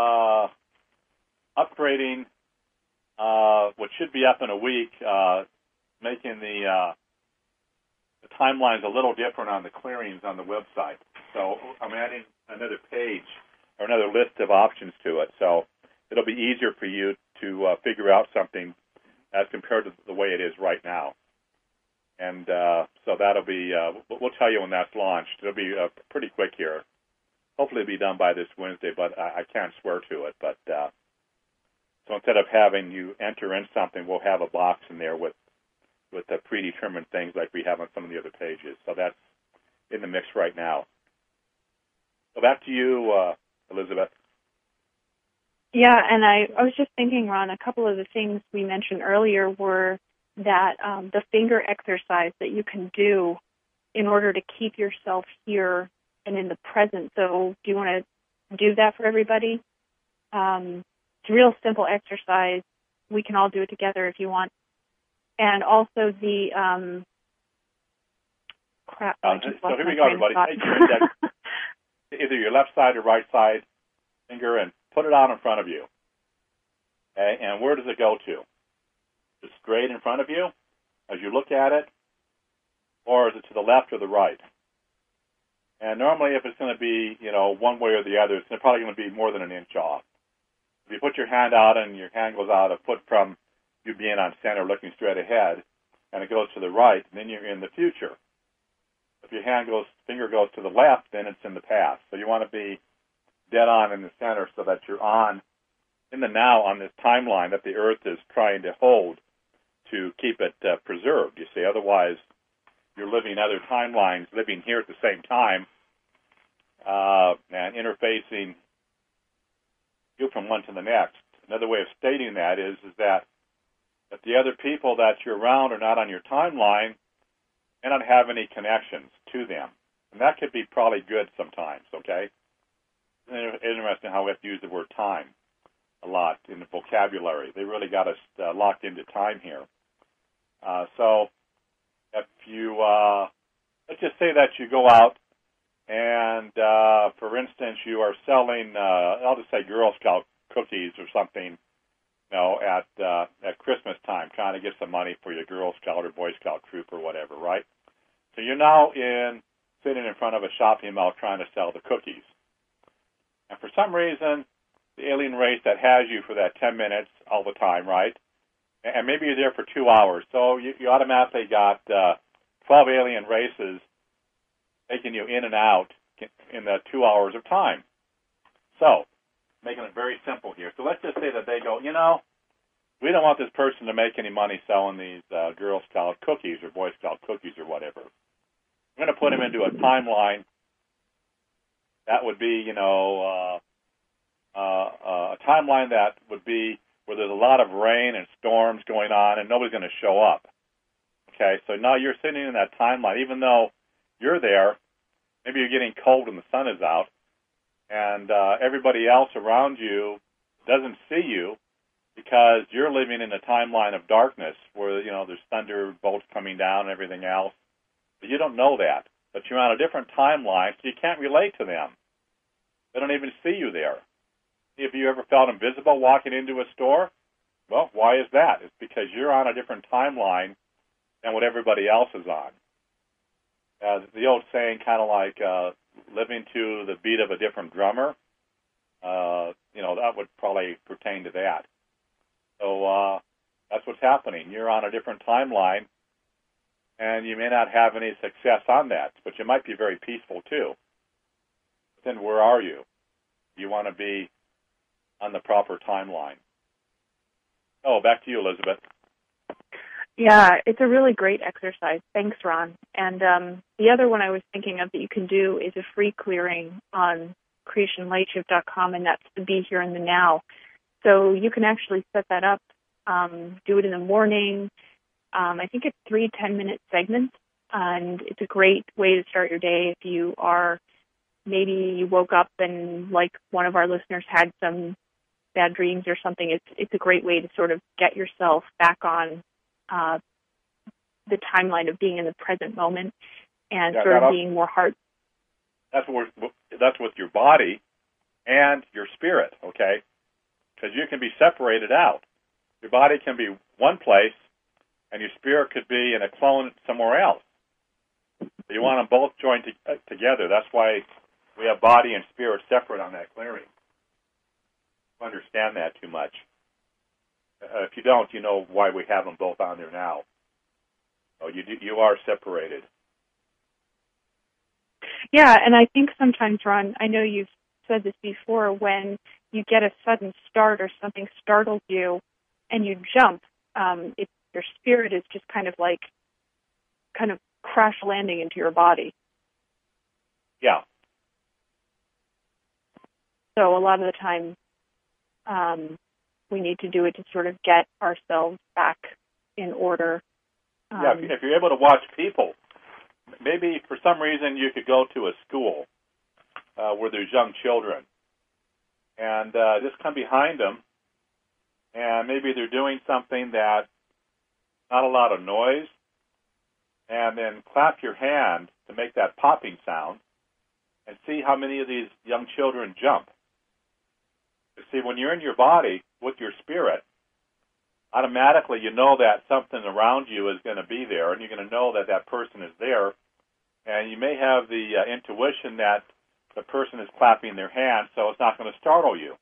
upgrading what should be up in a week, making the timelines a little different on the clearings on the website. So I'm adding another page or another list of options to it. So it'll be easier for you to figure out something as compared to the way it is right now. And so that'll be, we'll tell you when that's launched. It'll be pretty quick here. Hopefully it'll be done by this Wednesday, but I can't swear to it. But so instead of having you enter in something, we'll have a box in there with the predetermined things like we have on some of the other pages. So that's in the mix right now. So back to you, Elizabeth. Yeah, and I was just thinking, Ron, a couple of the things we mentioned earlier were that the finger exercise that you can do in order to keep yourself here and in the present. So do you want to do that for everybody? It's a real simple exercise. We can all do it together if you want. And also the crap. So here we go, everybody. Take your index, either your left side or right side finger, and put it out in front of you. Okay? And where does it go to? Just straight in front of you as you look at it, or is it to the left or the right? And normally, if it's going to be, one way or the other, it's probably going to be more than an inch off. If you put your hand out and your hand goes out a foot from you being on center looking straight ahead, and it goes to the right, then you're in the future. If your finger goes to the left, then it's in the past. So you want to be dead on in the center so that you're on in the now on this timeline that the Earth is trying to hold to keep it preserved. You see, otherwise you're living other timelines, living here at the same time, and interfacing you from one to the next. Another way of stating that is that if the other people that you're around are not on your timeline, you don't have any connections to them. And that could be probably good sometimes, okay? It's interesting how we have to use the word time a lot in the vocabulary. They really got us locked into time here. So if you, let's just say that you go out and, for instance, you are selling, I'll just say Girl Scout cookies or something, at Christmas time, trying to get some money for your Girl Scout or Boy Scout troop or whatever, right? So you're now sitting in front of a shopping mall trying to sell the cookies. And for some reason, the alien race that has you for that 10 minutes all the time, right? And maybe you're there for 2 hours. So you automatically got 12 alien races taking you in and out in the 2 hours of time. So, making it very simple here. So let's just say that they go, we don't want this person to make any money selling these Girl Scout cookies or Boy Scout cookies or whatever. We're going to put him into a timeline that would be, a timeline that would be where there's a lot of rain and storms going on and nobody's going to show up. Okay, so now you're sitting in that timeline, even though you're there, maybe you're getting cold when the sun is out, and everybody else around you doesn't see you because you're living in a timeline of darkness where, there's thunderbolts coming down and everything else. But you don't know that. But you're on a different timeline, so you can't relate to them. They don't even see you there. Have you ever felt invisible walking into a store? Well, why is that? It's because you're on a different timeline than what everybody else is on. The old saying, kind of like living to the beat of a different drummer, that would probably pertain to that. So that's what's happening. You're on a different timeline, and you may not have any success on that, but you might be very peaceful too. But then where are you? You want to be on the proper timeline. Oh, back to you, Elizabeth. Yeah, it's a really great exercise. Thanks, Ron. And the other one I was thinking of that you can do is a free clearing on creationlightshift.com, and that's to be here in the now. So you can actually set that up, do it in the morning. I think it's 3 10-minute segments, and it's a great way to start your day if you are, maybe you woke up and, like one of our listeners, had some bad dreams or something. It's a great way to sort of get yourself back on the timeline of being in the present moment and sort of being more heart. That's with your body and your spirit, okay? Because you can be separated out. Your body can be one place, and your spirit could be in a clone somewhere else. So you want them both joined together. That's why we have body and spirit separate on that clearing. Understand that too much. If you don't, you know why we have them both on there now. So you are separated. Yeah, and I think sometimes, Ron, I know you've said this before, when you get a sudden start or something startles you and you jump, your spirit is just kind of crash landing into your body. Yeah. So a lot of the time we need to do it to sort of get ourselves back in order. If you're able to watch people, maybe for some reason you could go to a school where there's young children and just come behind them, and maybe they're doing something that not a lot of noise, and then clap your hand to make that popping sound and see how many of these young children jump. You see, when you're in your body with your spirit, automatically you know that something around you is going to be there, and you're going to know that that person is there, and you may have the intuition that the person is clapping their hands, so it's not going to startle you.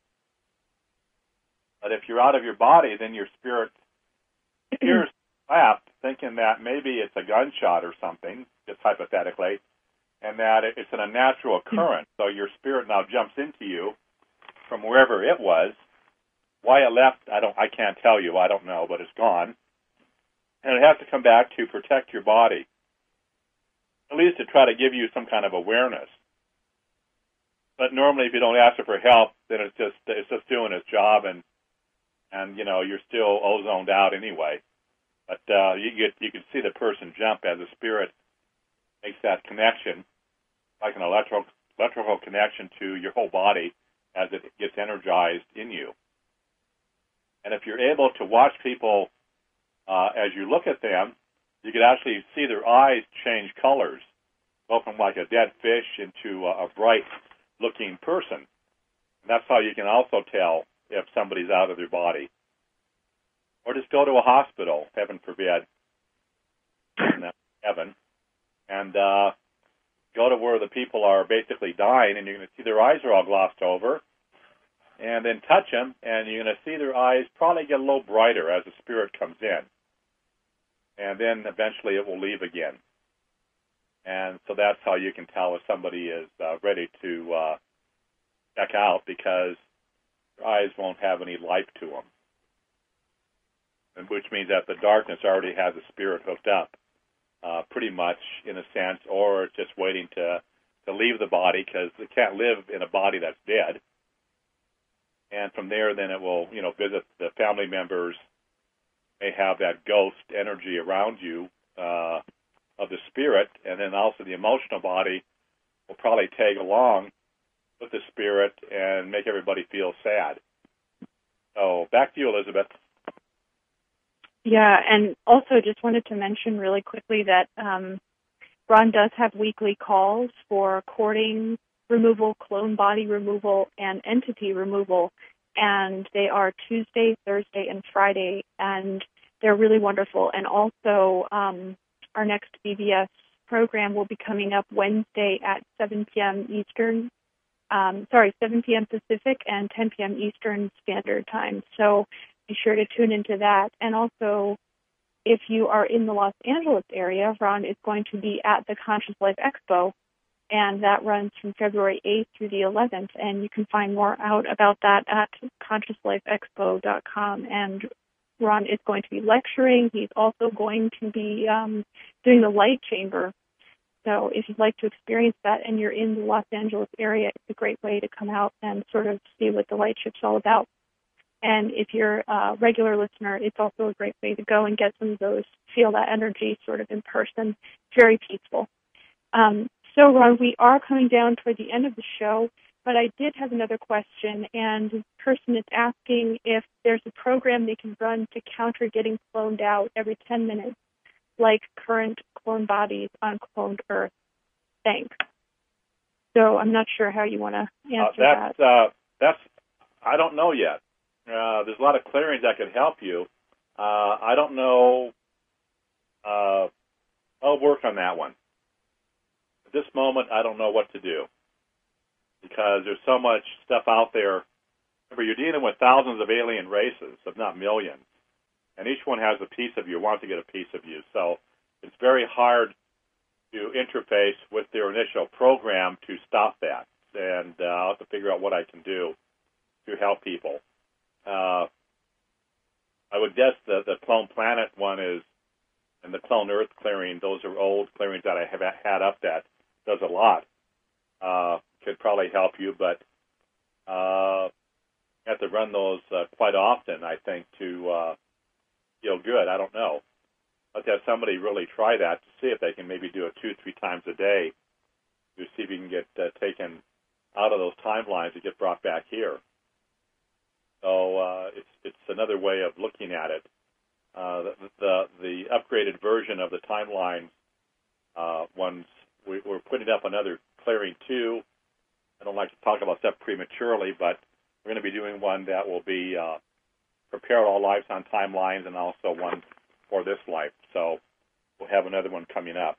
But if you're out of your body, then your spirit hears clap, thinking that maybe it's a gunshot or something, just hypothetically, and that it's an unnatural occurrence. So your spirit now jumps into you from wherever it was. Why it left, I can't tell you. I don't know, but it's gone. And it has to come back to protect your body, at least to try to give you some kind of awareness. But normally, if you don't ask it for help, then it's just doing its job, and you're still ozoned out anyway. But you can see the person jump as the spirit makes that connection, like an electrical connection to your whole body as it gets energized in you. And if you're able to watch people as you look at them, you can actually see their eyes change colors, go from like a dead fish into a bright-looking person. And that's how you can also tell if somebody's out of their body. Or just go to a hospital, heaven forbid, heaven, and go to where the people are basically dying, and you're going to see their eyes are all glossed over, and then touch them, and you're going to see their eyes probably get a little brighter as the spirit comes in. And then eventually it will leave again. And so that's how you can tell if somebody is ready to check out, because their eyes won't have any life to them. And which means that the darkness already has the spirit hooked up, pretty much in a sense, or it's just waiting to leave the body, because it can't live in a body that's dead. And from there, then it will, visit the family members, may have that ghost energy around you of the spirit, and then also the emotional body will probably tag along with the spirit and make everybody feel sad. So back to you, Elizabeth. Yeah, and also just wanted to mention really quickly that Ron does have weekly calls for cording removal, clone body removal, and entity removal, and they are Tuesday, Thursday, and Friday, and they're really wonderful. And also our next BBS program will be coming up Wednesday at 7 p.m. Eastern, 7 p.m. Pacific and 10 p.m. Eastern Standard Time. So be sure to tune into that. And also, if you are in the Los Angeles area, Ron is going to be at the Conscious Life Expo, and that runs from February 8th through the 11th. And you can find more out about that at consciouslifeexpo.com. And Ron is going to be lecturing. He's also going to be doing the light chamber. So if you'd like to experience that and you're in the Los Angeles area, it's a great way to come out and sort of see what the light ship's all about. And if you're a regular listener, it's also a great way to go and get some of those, feel that energy sort of in person. Very peaceful. So, Ron, we are coming down toward the end of the show, but I did have another question, and the person is asking if there's a program they can run to counter getting cloned out every 10 minutes, like current clone bodies on cloned Earth. Thanks. So I'm not sure how you want to answer that. I don't know yet. There's a lot of clearings that could help you. I don't know. I'll work on that one. At this moment, I don't know what to do, because there's so much stuff out there. Remember, you're dealing with thousands of alien races, if not millions, and each one has a piece of you, wants to get a piece of you. So it's very hard to interface with their initial program to stop that, and I'll have to figure out what I can do to help people. I would guess the Clone Planet one is, and the Clone Earth clearing, those are old clearings that I have had up that does a lot. Could probably help you, but You have to run those quite often, I think, to feel good. I don't know. Let's have somebody really try that to see if they can maybe do it 2-3 times a day to see if you can get taken out of those timelines and get brought back here. So it's another way of looking at it. The upgraded version of the timelines ones, we're putting up another Clearing 2. I don't like to talk about stuff prematurely, but we're going to be doing one that will be Prepare All Lives on Timelines and also one for this life. So we'll have another one coming up.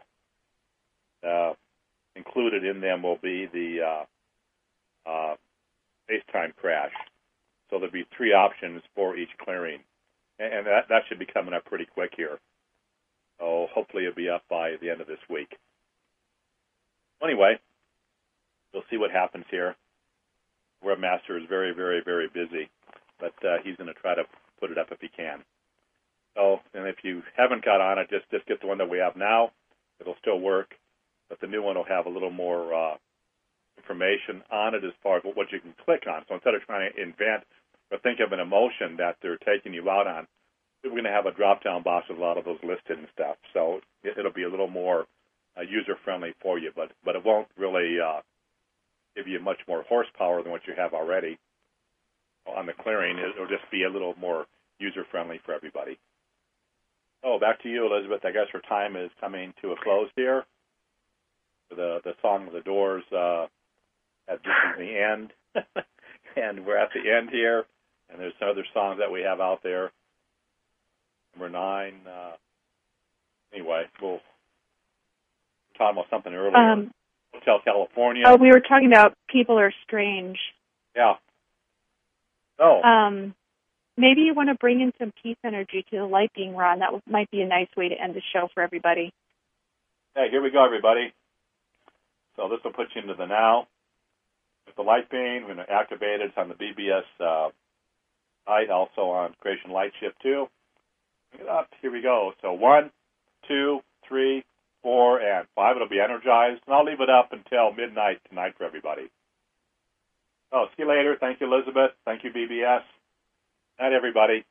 Included in them will be the space-time crash. So there'll be 3 options for each clearing. And that should be coming up pretty quick here. So hopefully it'll be up by the end of this week. Anyway, we'll see what happens here. Webmaster is very, very, very busy, but he's going to try to put it up if he can. So, and if you haven't got on it, just get the one that we have now. It'll still work, but the new one will have a little more information on it as far as what you can click on. So instead of trying to invent or think of an emotion that they're taking you out on, we're going to have a drop-down box with a lot of those listed and stuff. So it'll be a little more user-friendly for you, but it won't really give you much more horsepower than what you have already on the clearing. It'll just be a little more user-friendly for everybody. Oh, back to you, Elizabeth. I guess her time is coming to a close here. The song of the Doors, this is the end. And we're at the end here. And there's some other songs that we have out there. Number 9. Anyway, we'll talk about something earlier. Hotel California. Oh, we were talking about People Are Strange. Yeah. Oh. Maybe you want to bring in some peace energy to the light being run. That might be a nice way to end the show for everybody. Hey, here we go, everybody. So this will put you into the now. With the light being, we're going to activate it. It's on the BBS site, also on Creation Light Shift 2. Bring it up. Here we go. So 1, 2, 3, 4, and 5. It'll be energized. And I'll leave it up until midnight tonight for everybody. Oh, see you later. Thank you, Elizabeth. Thank you, BBS. Night, everybody.